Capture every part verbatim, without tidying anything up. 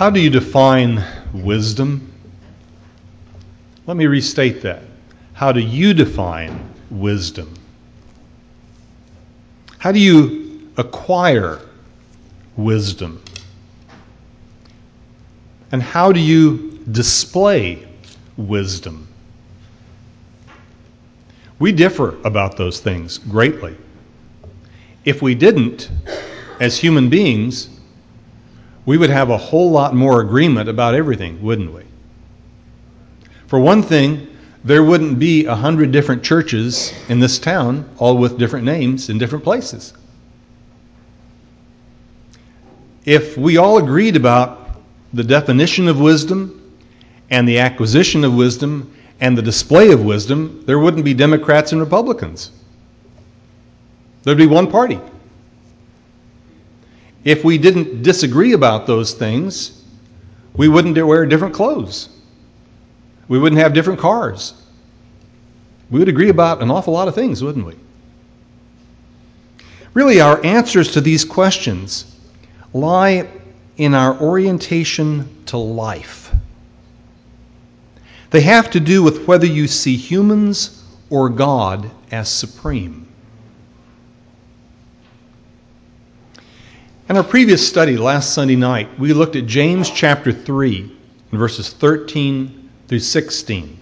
How do you define wisdom? Let me restate that. How do you define wisdom? How do you acquire wisdom? And how do you display wisdom? We differ about those things greatly. If we didn't, as human beings, we would have a whole lot more agreement about everything, wouldn't we? For one thing, there wouldn't be a hundred different churches in this town, all with different names in different places. If we all agreed about the definition of wisdom and the acquisition of wisdom and the display of wisdom, there wouldn't be Democrats and Republicans. There'd be one party. If we didn't disagree about those things, we wouldn't wear different clothes. We wouldn't have different cars. We would agree about an awful lot of things, wouldn't we? Really, our answers to these questions lie in our orientation to life. They have to do with whether you see humans or God as supreme. In our previous study last Sunday night, we looked at James chapter three, verses thirteen through sixteen.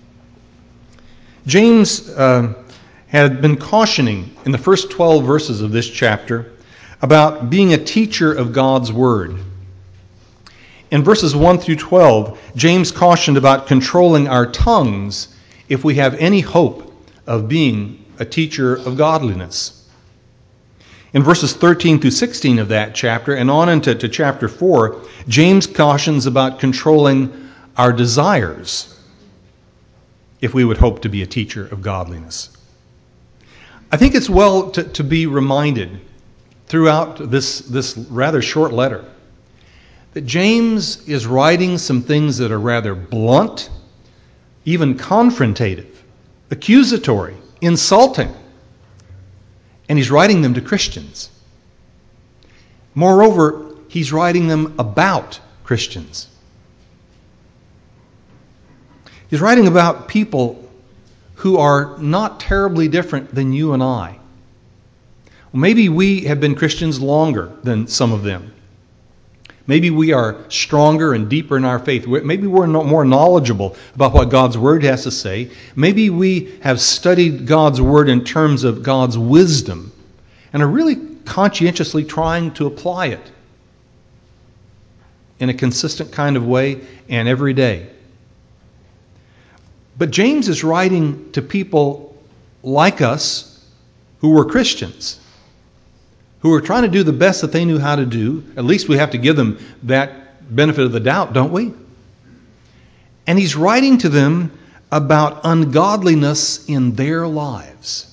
James uh, had been cautioning in the first twelve verses of this chapter about being a teacher of God's Word. In verses one through twelve, James cautioned about controlling our tongues if we have any hope of being a teacher of godliness. In verses thirteen through sixteen of that chapter, and on into to chapter four, James cautions about controlling our desires if we would hope to be a teacher of godliness. I think it's well to, to be reminded throughout this, this rather short letter that James is writing some things that are rather blunt, even confrontative, accusatory, insulting. And he's writing them to Christians. Moreover, he's writing them about Christians. He's writing about people who are not terribly different than you and I. Maybe we have been Christians longer than some of them. Maybe we are stronger and deeper in our faith. Maybe we're more knowledgeable about what God's Word has to say. Maybe we have studied God's Word in terms of God's wisdom and are really conscientiously trying to apply it in a consistent kind of way and every day. But James is writing to people like us who were Christians, who were trying to do the best that they knew how to do. At least we have to give them that benefit of the doubt, don't we? And he's writing to them about ungodliness in their lives.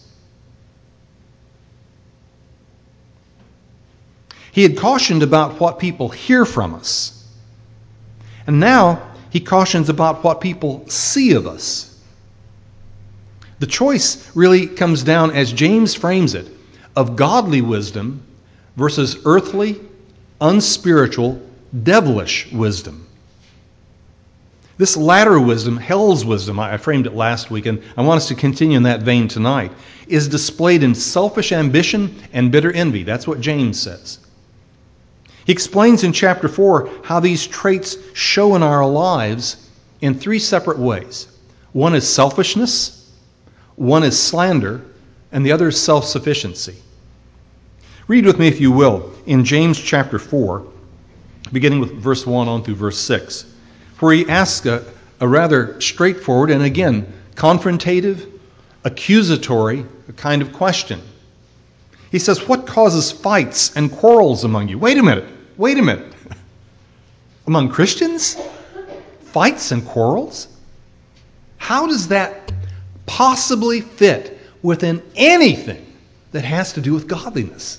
He had cautioned about what people hear from us. And now he cautions about what people see of us. The choice really comes down, as James frames it, of godly wisdom versus earthly, unspiritual, devilish wisdom. This latter wisdom, hell's wisdom, I framed it last week, and I want us to continue in that vein tonight, is displayed in selfish ambition and bitter envy. That's what James says. He explains in chapter four how these traits show in our lives in three separate ways. One is selfishness, one is slander, and the other is self-sufficiency. Read with me, if you will, in James chapter four, beginning with verse one on through verse six, where he asks a, a rather straightforward and, again, confrontative, accusatory kind of question. He says, what causes fights and quarrels among you? Wait a minute, wait a minute. Among Christians? Fights and quarrels? How does that possibly fit within anything that has to do with godliness?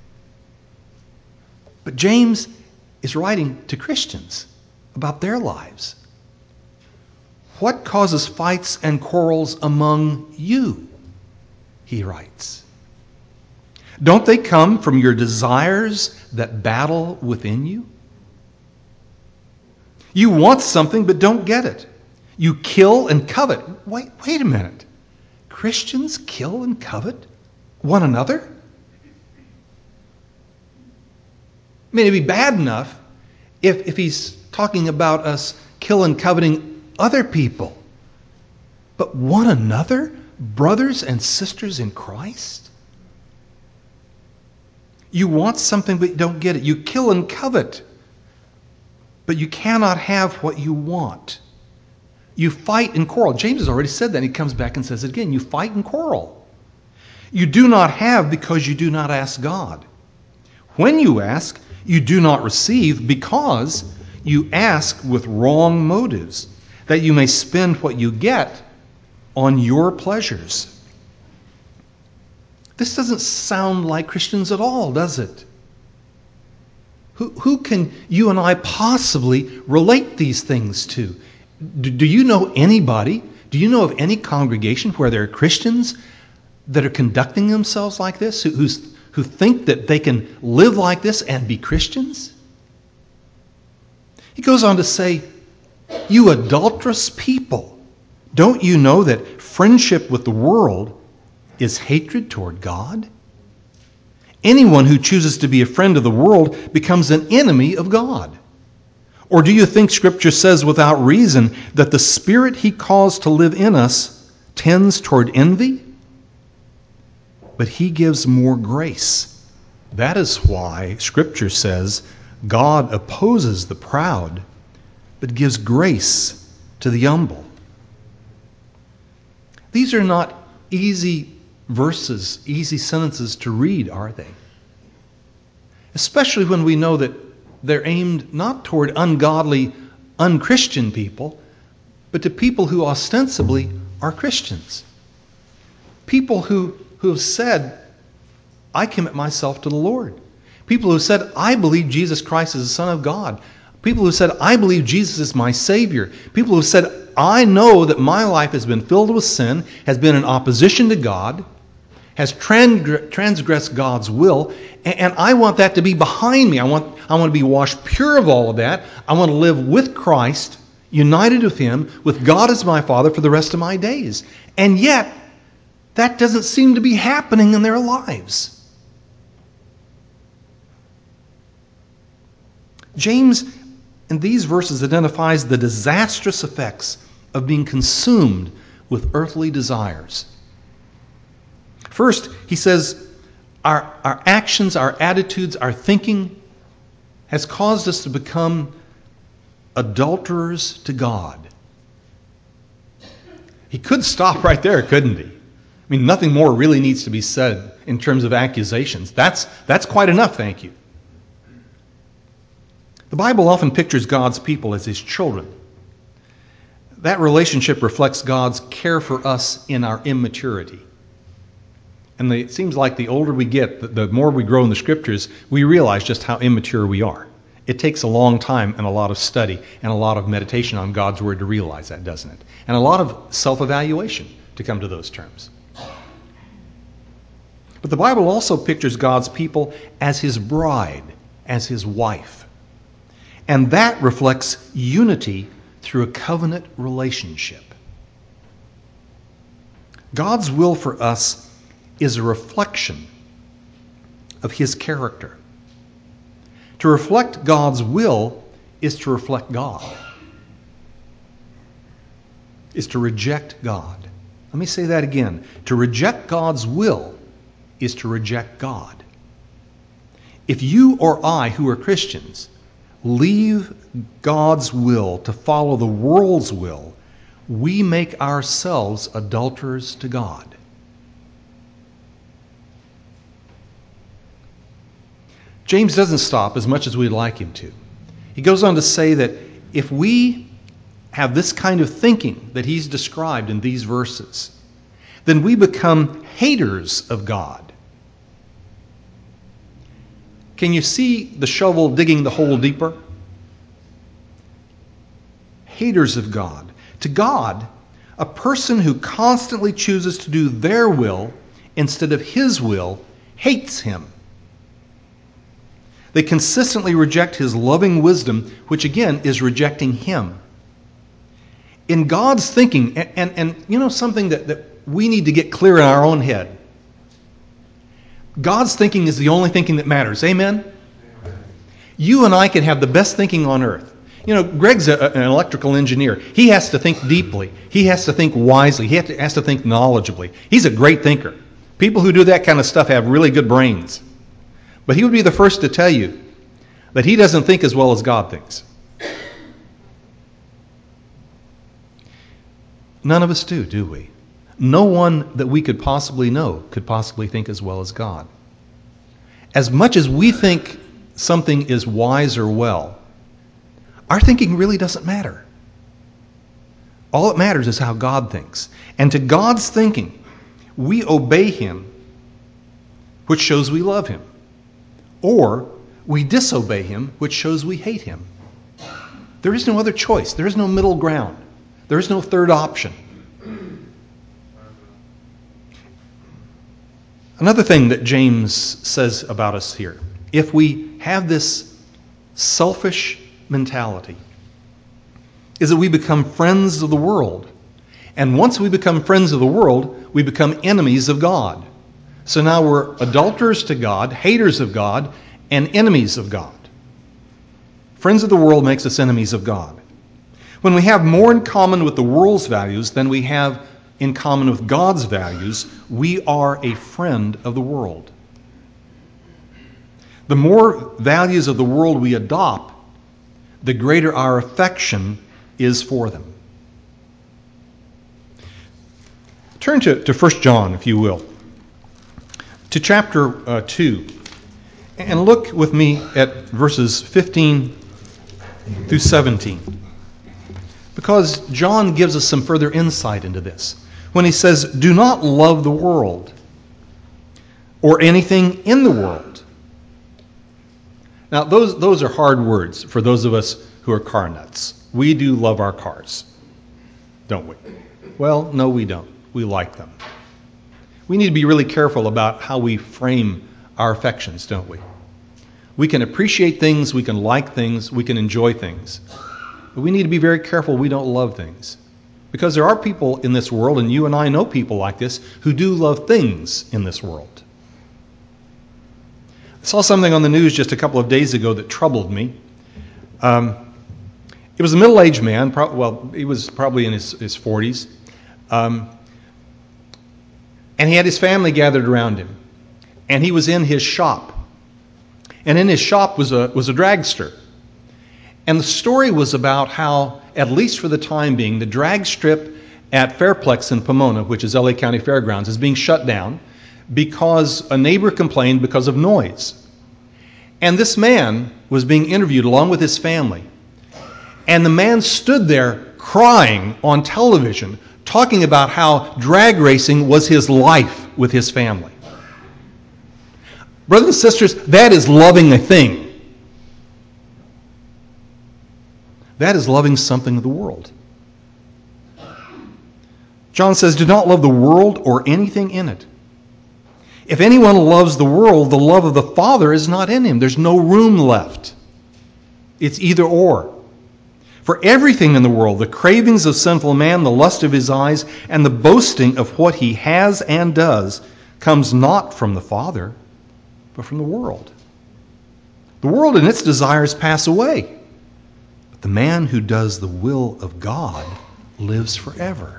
But James is writing to Christians about their lives. What causes fights and quarrels among you? He writes. Don't they come from your desires that battle within you? You want something but don't get it. You kill and covet. Wait, wait a minute. Christians kill and covet one another? I mean, it'd be bad enough if, if he's talking about us kill and coveting other people. But one another? Brothers and sisters in Christ? You want something but you don't get it. You kill and covet, but you cannot have what you want. You fight and quarrel. James has already said that. And he comes back and says it again. You fight and quarrel. You do not have because you do not ask God. When you ask, you do not receive because you ask with wrong motives, that you may spend what you get on your pleasures. This doesn't sound like Christians at all, does it? Who, who can you and I possibly relate these things to? Do, do you know anybody? Do you know of any congregation where there are Christians that are conducting themselves like this, who, who's, who think that they can live like this and be Christians? He goes on to say, you adulterous people, don't you know that friendship with the world is hatred toward God? Anyone who chooses to be a friend of the world becomes an enemy of God. Or do you think Scripture says without reason that the Spirit He caused to live in us tends toward envy? But He gives more grace. That is why Scripture says God opposes the proud, but gives grace to the humble. These are not easy verses, easy sentences to read, are they? Especially when we know that they're aimed not toward ungodly, unchristian people, but to people who ostensibly are Christians. People who, who have said, I commit myself to the Lord. People who have said, I believe Jesus Christ is the Son of God. People who have said, I believe Jesus is my Savior. People who have said, I know that my life has been filled with sin, has been in opposition to God, has transgressed God's will, and I want that to be behind me. I want, I want to be washed pure of all of that. I want to live with Christ, united with Him, with God as my Father for the rest of my days. And yet, that doesn't seem to be happening in their lives. James, in these verses, identifies the disastrous effects of being consumed with earthly desires. First, he says, our, our actions, our attitudes, our thinking has caused us to become adulterers to God. He could stop right there, couldn't he? I mean, nothing more really needs to be said in terms of accusations. That's, that's quite enough, thank you. The Bible often pictures God's people as His children. That relationship reflects God's care for us in our immaturity. And the, it seems like the older we get, the, the more we grow in the Scriptures, we realize just how immature we are. It takes a long time and a lot of study and a lot of meditation on God's Word to realize that, doesn't it? And a lot of self-evaluation to come to those terms. But the Bible also pictures God's people as His bride, as His wife. And that reflects unity through a covenant relationship. God's will for us is a reflection of His character. To reflect God's will is to reflect God. Is to reject God. Let me say that again. To reject God's will is to reject God. If you or I, who are Christians, leave God's will to follow the world's will, we make ourselves adulterers to God. James doesn't stop as much as we'd like him to. He goes on to say that if we have this kind of thinking that he's described in these verses, then we become haters of God. Can you see the shovel digging the hole deeper? Haters of God. To God, a person who constantly chooses to do their will instead of His will hates Him. They consistently reject his loving wisdom, which again is rejecting him. In God's thinking, and, and, and you know something that, that we need to get clear in our own head. God's thinking is the only thinking that matters. Amen? Amen. You and I can have the best thinking on earth. You know, Greg's a, an electrical engineer. He has to think deeply. He has to think wisely. He has to, has to think knowledgeably. He's a great thinker. People who do that kind of stuff have really good brains. But he would be the first to tell you that he doesn't think as well as God thinks. None of us do, do we? No one that we could possibly know could possibly think as well as God. As much as we think something is wise or well, our thinking really doesn't matter. All that matters is how God thinks. And to God's thinking, we obey him, which shows we love him. Or we disobey him, which shows we hate him. There is no other choice. There is no middle ground. There is no third option. Another thing that James says about us here, if we have this selfish mentality, is that we become friends of the world. And once we become friends of the world, we become enemies of God. So now we're adulterers to God, haters of God, and enemies of God. Friends of the world makes us enemies of God. When we have more in common with the world's values than we have in common with God's values, we are a friend of the world. The more values of the world we adopt, the greater our affection is for them. Turn to, to First John, if you will, to chapter uh, two, and look with me at verses fifteen through seventeen. Because John gives us some further insight into this. When he says, do not love the world or anything in the world. Now, those, those are hard words for those of us who are car nuts. We do love our cars, don't we? Well, no, we don't. We like them. We need to be really careful about how we frame our affections, don't we? We can appreciate things, we can like things, we can enjoy things. But we need to be very careful we don't love things. Because there are people in this world, and you and I know people like this, who do love things in this world. I saw something on the news just a couple of days ago that troubled me. Um, it was a middle-aged man, pro- well, he was probably in his, his forties. Um, and he had his family gathered around him. And he was in his shop. And in his shop was a was a dragster. And the story was about how, at least for the time being, the drag strip at Fairplex in Pomona, which is L A County Fairgrounds, is being shut down because a neighbor complained because of noise. And this man was being interviewed along with his family. And the man stood there crying on television, talking about how drag racing was his life with his family. Brothers and sisters, that is loving a thing. That is loving something of the world. John says, do not love the world or anything in it. If anyone loves the world, the love of the Father is not in him. There's no room left. It's either or. For everything in the world, the cravings of sinful man, the lust of his eyes, and the boasting of what he has and does, comes not from the Father, but from the world. The world and its desires pass away. But the man who does the will of God lives forever.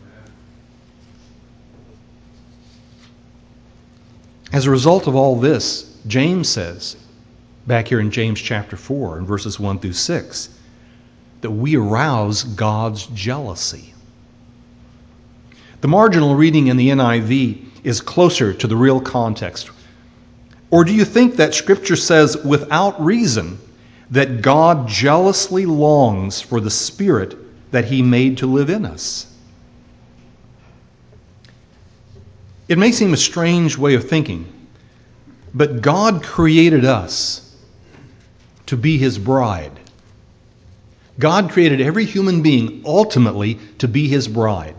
As a result of all this, James says, back here in James chapter four, in verses one through six, that we arouse God's jealousy. The marginal reading in the N I V is closer to the real context. Or do you think that Scripture says without reason that God jealously longs for the Spirit that He made to live in us? It may seem a strange way of thinking, but God created us to be His bride. God created every human being ultimately to be His bride.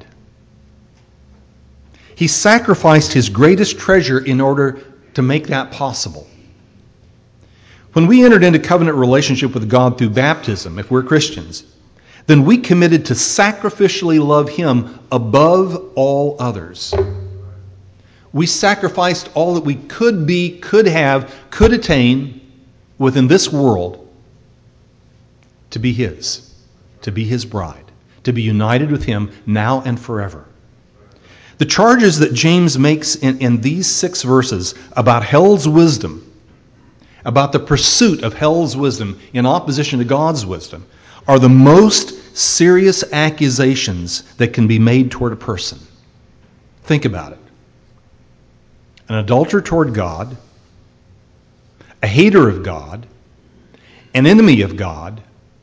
He sacrificed His greatest treasure in order to make that possible. When we entered into covenant relationship with God through baptism, if we're Christians, then we committed to sacrificially love Him above all others. We sacrificed all that we could be, could have, could attain within this world to be His, to be His bride, to be united with Him now and forever. The charges that James makes in, in these six verses about hell's wisdom, about the pursuit of hell's wisdom in opposition to God's wisdom, are the most serious accusations that can be made toward a person. Think about it. An adulterer toward God, a hater of God, an enemy of God,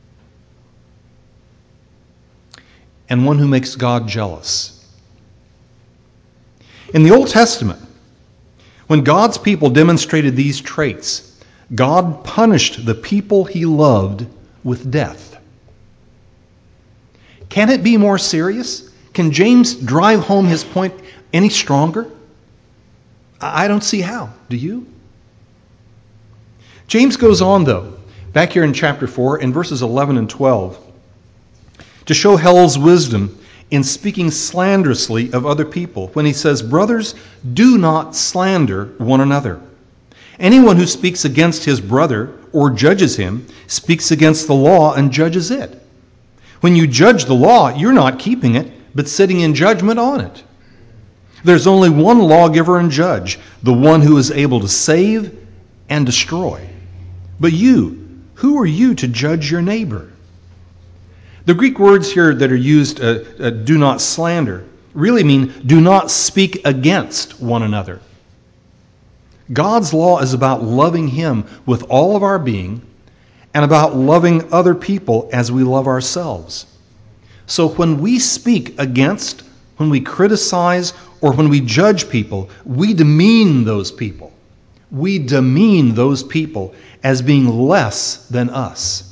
and one who makes God jealous. In the Old Testament, when God's people demonstrated these traits, God punished the people He loved with death. Can it be more serious? Can James drive home his point any stronger? I don't see how. Do you? James goes on, though, back here in chapter four, in verses eleven and twelve, to show hell's wisdom in speaking slanderously of other people when he says, "Brothers, do not slander one another. Anyone who speaks against his brother or judges him speaks against the law and judges it. When you judge the law, you're not keeping it, but sitting in judgment on it. There's only one lawgiver and judge, the one who is able to save and destroy. But you, who are you to judge your neighbor?" The Greek words here that are used, uh, uh, do not slander, really mean do not speak against one another. God's law is about loving Him with all of our being and about loving other people as we love ourselves. So when we speak against, when we criticize, or when we judge people, we demean those people. We demean those people as being less than us.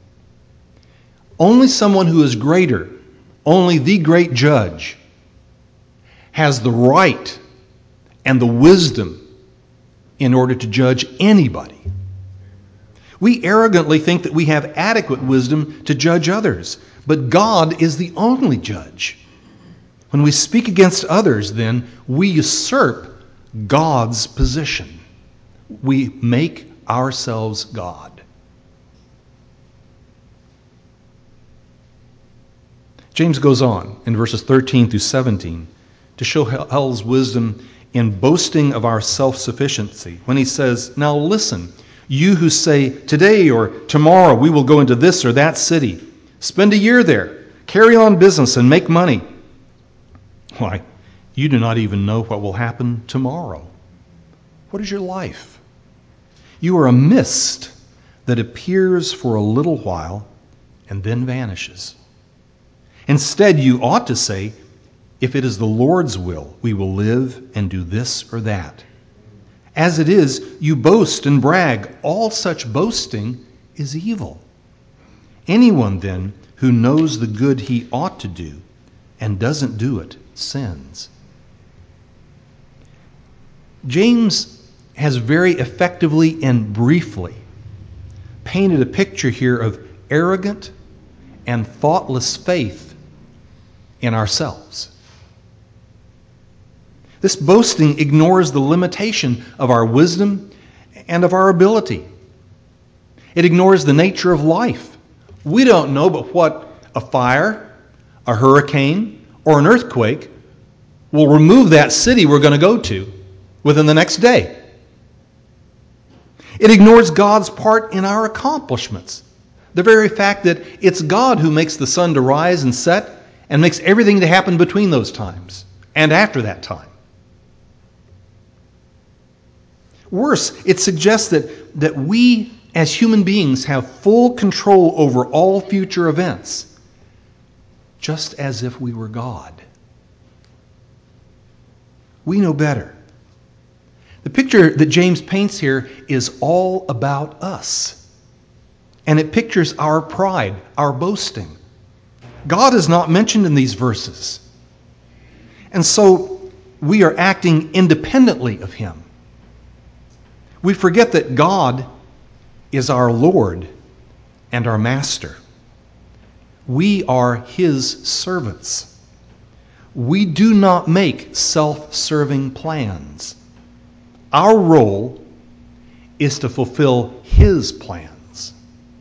Only someone who is greater, only the great judge, has the right and the wisdom in order to judge anybody. We arrogantly think that we have adequate wisdom to judge others, but God is the only judge. When we speak against others, then, we usurp God's position. We make ourselves God. James goes on in verses thirteen through seventeen to show hell's wisdom in boasting of our self-sufficiency when he says, "Now listen, you who say, today or tomorrow we will go into this or that city, spend a year there, carry on business and make money. Why, you do not even know what will happen tomorrow. What is your life? You are a mist that appears for a little while and then vanishes. Instead, you ought to say, if it is the Lord's will, we will live and do this or that. As it is, you boast and brag. All such boasting is evil. Anyone, then, who knows the good he ought to do and doesn't do it, sins." James has very effectively and briefly painted a picture here of arrogant and thoughtless faith in ourselves. This boasting ignores the limitation of our wisdom and of our ability. It ignores the nature of life. We don't know but what a fire, a hurricane, or an earthquake will remove that city we're going to go to within the next day. It ignores God's part in our accomplishments. The very fact that it's God who makes the sun to rise and set and makes everything to happen between those times and after that time. Worse, it suggests that, that we as human beings have full control over all future events, just as if we were God. We know better. The picture that James paints here is all about us. And it pictures our pride, our boasting. God is not mentioned in these verses. And so we are acting independently of Him. We forget that God is our Lord and our Master. We are His servants. We do not make self-serving plans. Our role is to fulfill His plans.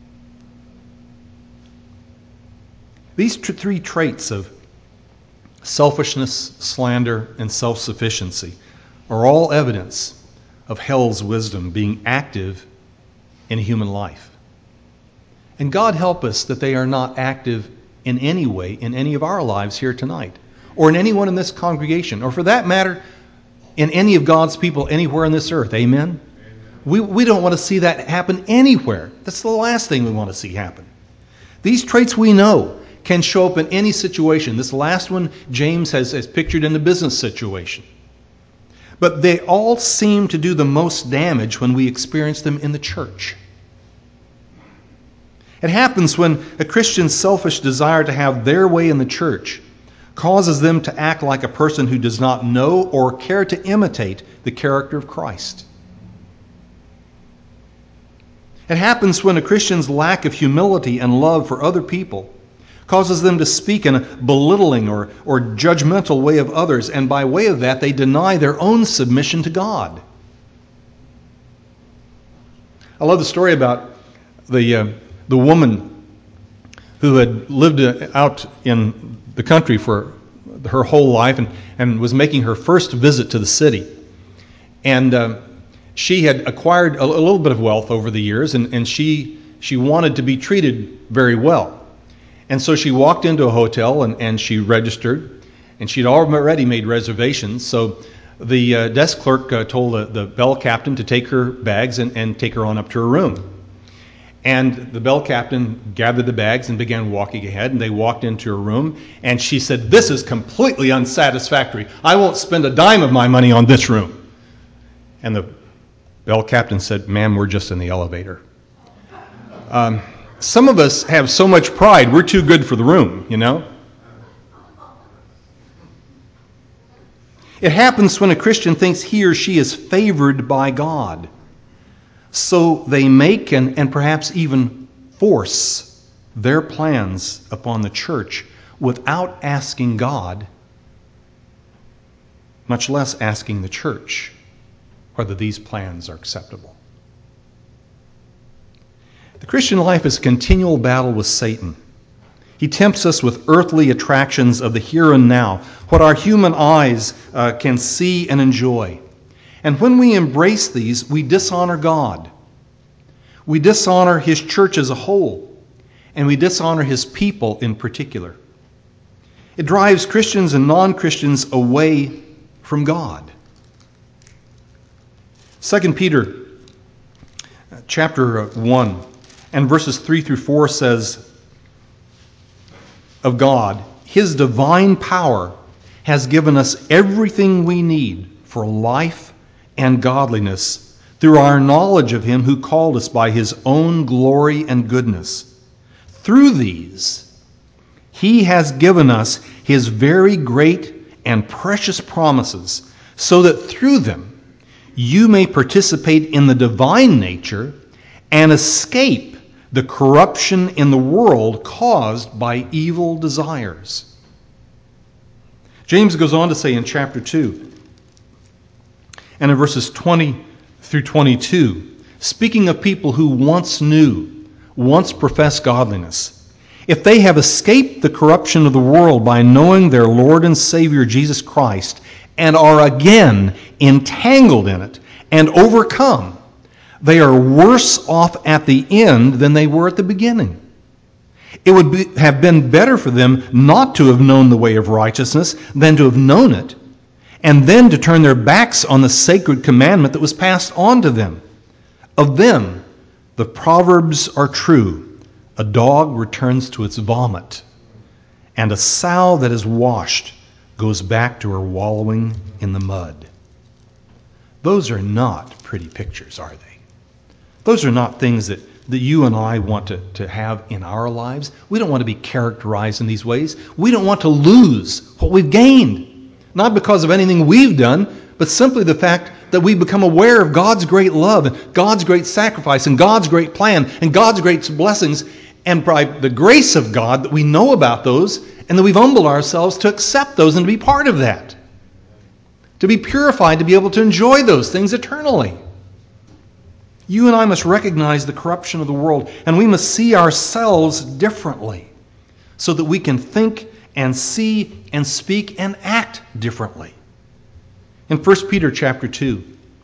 These tr- three traits of selfishness, slander, and self-sufficiency are all evidence of hell's wisdom being active in human life. And God help us that they are not active in any way in any of our lives here tonight, or in anyone in this congregation, or for that matter, in any of God's people anywhere on this earth. Amen? Amen. We, we don't want to see that happen anywhere. That's the last thing we want to see happen. These traits we know can show up in any situation. This last one, James has, has pictured in the business situation. But they all seem to do the most damage when we experience them in the church. It happens when a Christian's selfish desire to have their way in the church causes them to act like a person who does not know or care to imitate the character of Christ. It happens when a Christian's lack of humility and love for other people causes them to speak in a belittling or, or judgmental way of others, and by way of that, they deny their own submission to God. I love the story about the uh, the woman who had lived out in the country for her whole life and, and was making her first visit to the city. And uh, she had acquired a, a little bit of wealth over the years, and, and she she wanted to be treated very well. And so she walked into a hotel and, and she registered, and she'd already made reservations. So the uh, desk clerk uh, told the, the bell captain to take her bags and, and take her on up to her room. And the bell captain gathered the bags and began walking ahead, and they walked into her room, and she said, "This is completely unsatisfactory. I won't spend a dime of my money on this room." And the bell captain said, "Ma'am, we're just in the elevator." Um, some of us have so much pride, we're too good for the room, you know? It happens when a Christian thinks he or she is favored by God. So they make and, and perhaps even force their plans upon the church without asking God, much less asking the church, whether these plans are acceptable. The Christian life is a continual battle with Satan. He tempts us with earthly attractions of the here and now, what our human eyes uh, can see and enjoy. And when we embrace these, we dishonor God. We dishonor His church as a whole, and we dishonor His people in particular. It drives Christians and non-Christians away from God. Second Peter chapter one and verses three through four says of God, His divine power has given us everything we need for life and godliness through our knowledge of Him who called us by His own glory and goodness. Through these, He has given us His very great and precious promises, so that through them you may participate in the divine nature and escape the corruption in the world caused by evil desires. James goes on to say in chapter two, and in verses twenty through twenty-two, speaking of people who once knew, once professed godliness, if they have escaped the corruption of the world by knowing their Lord and Savior Jesus Christ and are again entangled in it and overcome, they are worse off at the end than they were at the beginning. It would be, have been better for them not to have known the way of righteousness than to have known it, and then to turn their backs on the sacred commandment that was passed on to them. Of them, the proverbs are true. A dog returns to its vomit, and a sow that is washed goes back to her wallowing in the mud. Those are not pretty pictures, are they? Those are not things that, that you and I want to, to have in our lives. We don't want to be characterized in these ways. We don't want to lose what we've gained. Not because of anything we've done, but simply the fact that we become aware of God's great love, and God's great sacrifice, and God's great plan, and God's great blessings, and by the grace of God that we know about those, and that we've humbled ourselves to accept those and to be part of that. To be purified, to be able to enjoy those things eternally. You and I must recognize the corruption of the world, and we must see ourselves differently so that we can think and see and speak and act differently. In First Peter chapter two,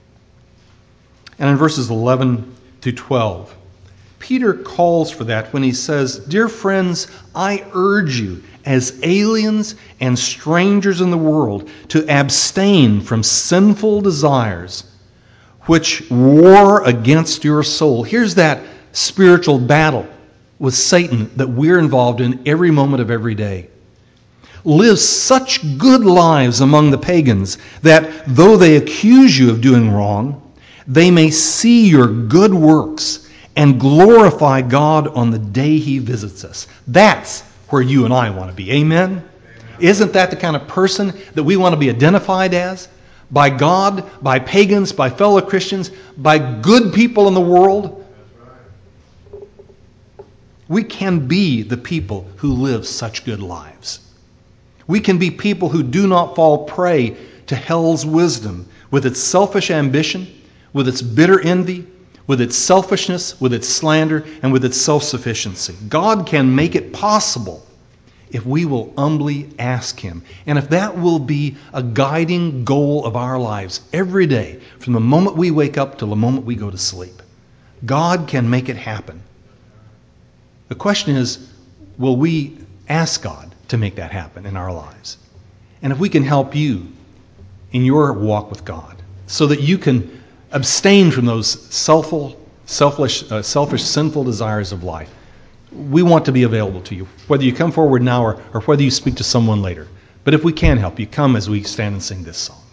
and in verses eleven through twelve, Peter calls for that when he says, "Dear friends, I urge you as aliens and strangers in the world to abstain from sinful desires which war against your soul." Here's that spiritual battle with Satan that we're involved in every moment of every day. Live such good lives among the pagans that though they accuse you of doing wrong, they may see your good works and glorify God on the day He visits us. That's where you and I want to be. Amen? Amen. Isn't that the kind of person that we want to be identified as? By God, by pagans, by fellow Christians, by good people in the world? That's right. We can be the people who live such good lives. We can be people who do not fall prey to hell's wisdom with its selfish ambition, with its bitter envy, with its selfishness, with its slander, and with its self-sufficiency. God can make it possible if we will humbly ask Him. And if that will be a guiding goal of our lives every day, from the moment we wake up till the moment we go to sleep. God can make it happen. The question is, will we ask God to make that happen in our lives? And if we can help you in your walk with God so that you can abstain from those selfful, selfish, uh, selfish, sinful desires of life, we want to be available to you, whether you come forward now or, or whether you speak to someone later. But if we can help you, come as we stand and sing this song.